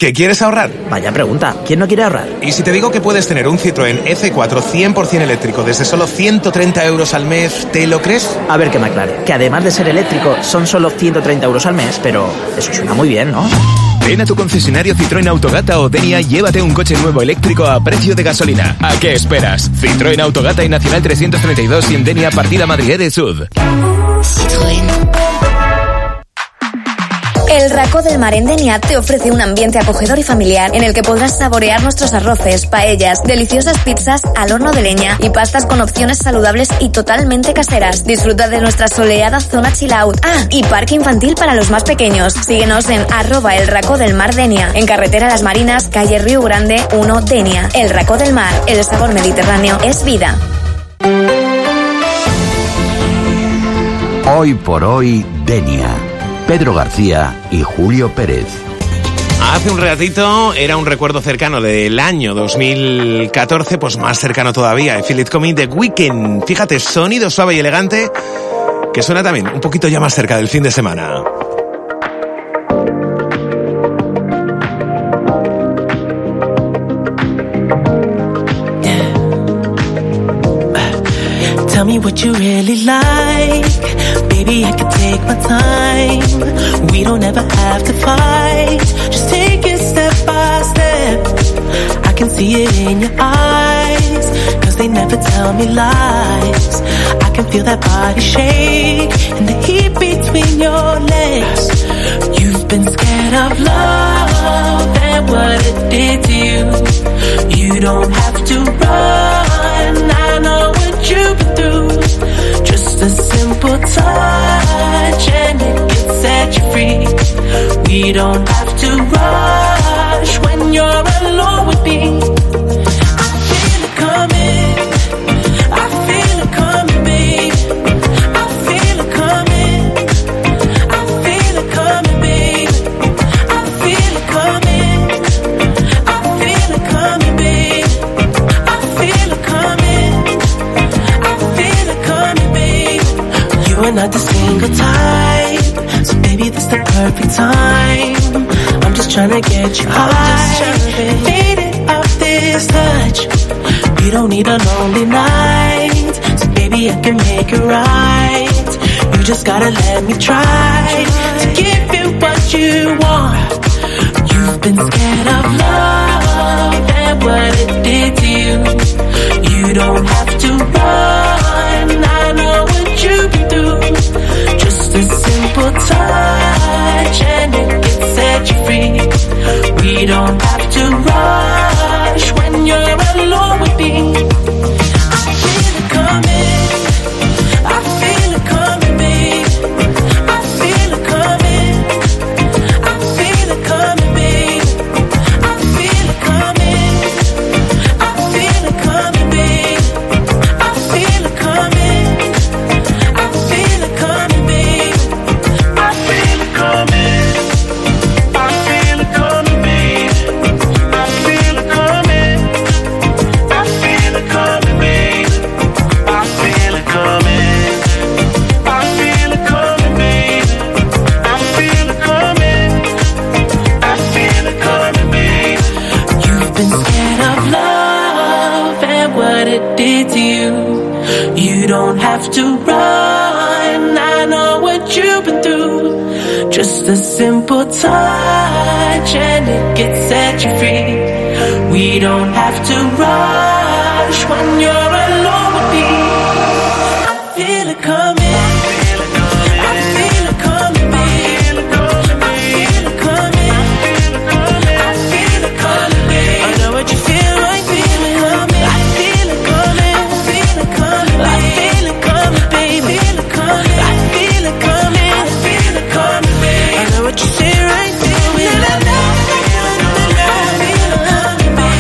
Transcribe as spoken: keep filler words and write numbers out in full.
¿Que quieres ahorrar? Vaya pregunta, ¿quién no quiere ahorrar? ¿Y si te digo que puedes tener un Citroën E C cuatro cien por ciento eléctrico desde solo ciento treinta euros al mes, ¿te lo crees? A ver que me aclare, que además de ser eléctrico son solo ciento treinta euros al mes, pero eso suena muy bien, ¿no? Ven a tu concesionario Citroën Autogata o Denia y llévate un coche nuevo eléctrico a precio de gasolina. ¿A qué esperas? Citroën Autogata y Nacional trescientos treinta y dos y en Denia partida Madrid de Sud. Citroën. El Racó del Mar en Denia te ofrece un ambiente acogedor y familiar en el que podrás saborear nuestros arroces, paellas, deliciosas pizzas al horno de leña y pastas con opciones saludables y totalmente caseras. Disfruta de nuestra soleada zona chill out. Ah, y parque infantil para los más pequeños. Síguenos en arroba el Racó del Mar Denia, en carretera Las Marinas, calle Río Grande uno, Denia. El Racó del Mar, el sabor mediterráneo es vida. Hoy por hoy, Denia. Pedro García y Julio Pérez. Hace un ratito era un recuerdo cercano del año dos mil catorce, pues más cercano todavía, I Feel It Coming, The Weeknd. Fíjate, sonido suave y elegante que suena también un poquito ya más cerca del fin de semana. Tell me what you really like. Baby, I can take my time. We don't ever have to fight. Just take it step by step. I can see it in your eyes, cause they never tell me lies. I can feel that body shake and the heat between your legs. You've been scared of love and what it did to you. You don't have to run, I know what you've been through. Just a simple touch and it can set you free. We don't have to rush when you're alone with me. I feel it coming, I feel it coming, babe. I feel it coming, I feel it coming, babe. I feel it coming, I feel it coming, babe. I feel it coming, I feel it coming, babe. You are not the single type, so baby this the perfect time. I'm just tryna get you high, faded off this touch. We don't need a lonely night, so baby I can make it right. You just gotta let me try to give you what you want. You've been scared of love and what it did to you. You don't have to run, I know what you've been through. Just a simple touch and it can set you free. We don't have to rush when you're alone with me. I feel it coming, I feel it coming, babe. I feel it coming, I feel it coming, babe. I feel it coming, I feel it coming, babe. I feel it coming, I feel it coming, babe. I feel it coming, I feel it coming, babe. I feel it coming, I feel it coming, babe. I feel it coming, I feel it coming, babe. I feel it coming, I feel it coming, babe. You've been scared of love and what it did to you. You don't have to run, I know what you've been through. Just a simple touch and it can set you free. We don't have to rush when you're alone with me. I feel it coming.